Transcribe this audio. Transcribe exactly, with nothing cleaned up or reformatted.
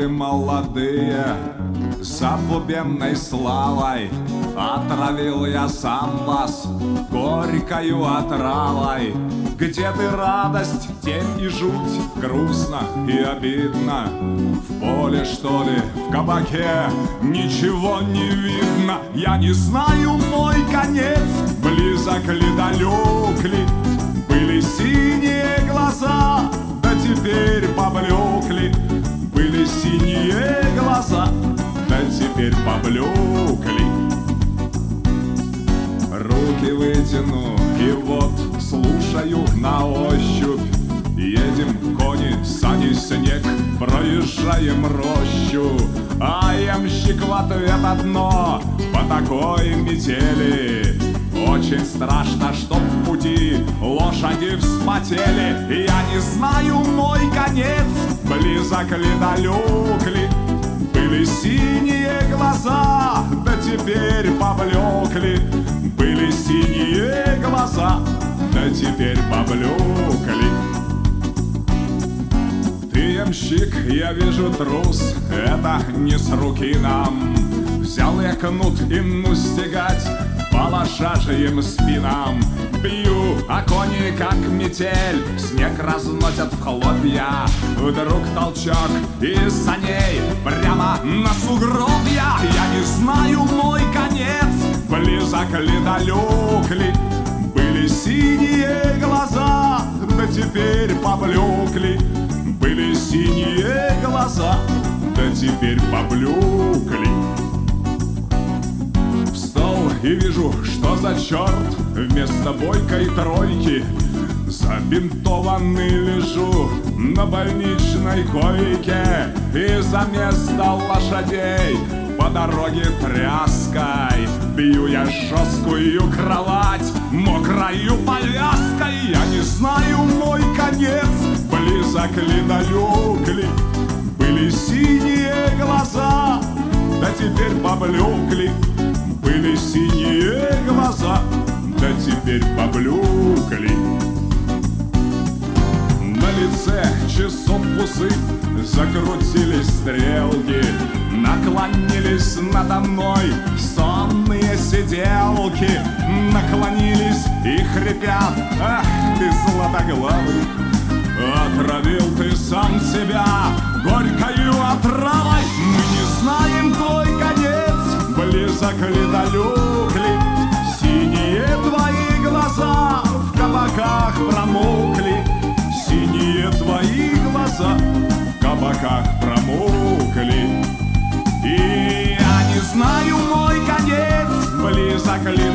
годы молодые забубенной славой отравил я сам вас горькою отравой. Где ты радость, тень и жуть, грустно и обидно. В поле, что ли, в кабаке ничего не видно. Я не знаю мой конец, близок ли, далек ли. Были синие глаза, да теперь поблекли. Были синие глаза, да теперь поблекли. Руки вытяну и вот слушаю на ощупь. Едем кони, сани, снег, проезжаем рощу. А ямщик в ответ одно: по такой метели очень страшно, чтоб в пути лошади вспотели. Я не знаю мой конец, близок ли, далек ли. Были синие глаза, да теперь поблекли. Были синие глаза, да теперь поблекли. Ты, ямщик, я вижу, трус, это не с руки нам. Взял я кнут и ну стегать по лошажьим спинам. Бью, а кони, как метель, снег разносят в хлопья. Вдруг толчок из саней прямо на сугробья. Я не знаю мой конец, близок ли, далек ли. Были синие глаза, да теперь поблекли. Были синие глаза, да теперь поблекли. Встал и вижу, что за черт, вместо бойкой тройки забинтованный лежу на больничной койке. И за место лошадей по дороге тряской бью я жесткую кровать мокрою повязкой. Я не знаю мой конец, близок ли, далек ли. Были синие глаза, да теперь поблекли. Были синие глаза, да теперь поблекли. На лице часов усы закрутились стрелки. Наклонились надо мной сонные сиделки. Наклонились и хрипят: ах ты, златоглавый, отравил ты сам себя горькою отравой. Мы не знаем твой конец, близок ли, далек ли. Синие твои глаза в кабаках промокли. Синие твои глаза в кабаках промокли. И я не знаю мой конец, близок ли,